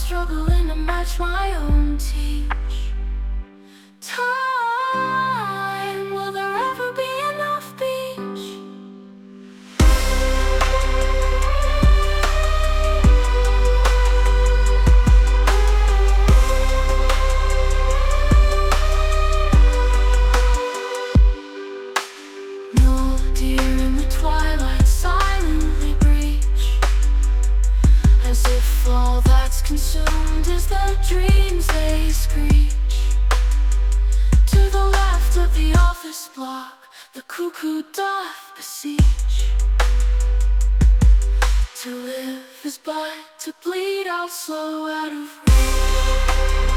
struggling to match my own teach. Time, will there ever be enough beach? No deer in the twilight silently breach, as if all that's consumed is the dreams they screech. To the left of the office block, the cuckoo doth beseech. To live is but to bleed out slow out of reach.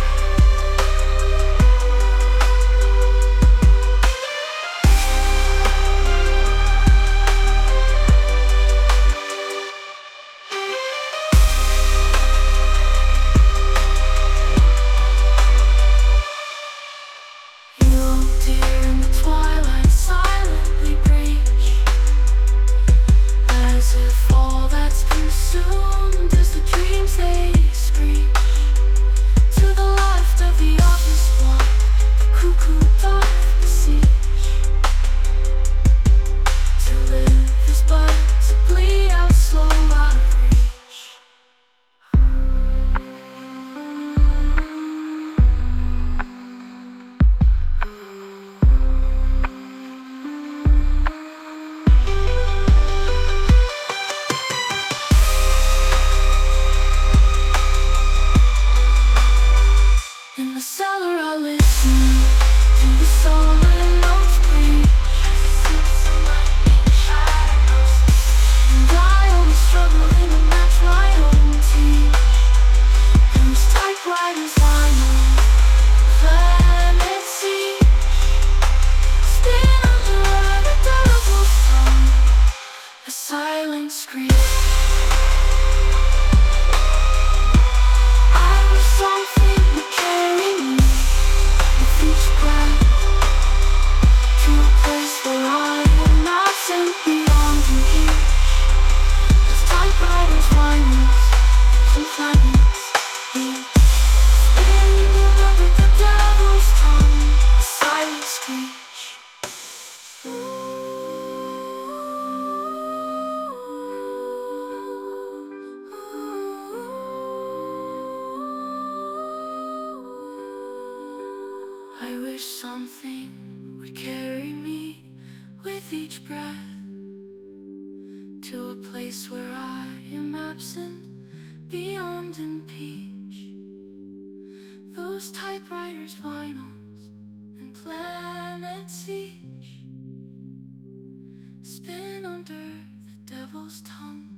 In the cellar I listen to the sullen notes breathe, and I always struggling to match my own teeth. And this typewriter's line on planet C, spin under the devil's tongue, a silent scream. I wish something would carry me with each breath to a place where I am absent, beyond impeach. Those typewriters, vinyls, and planets each spin under the devil's tongue.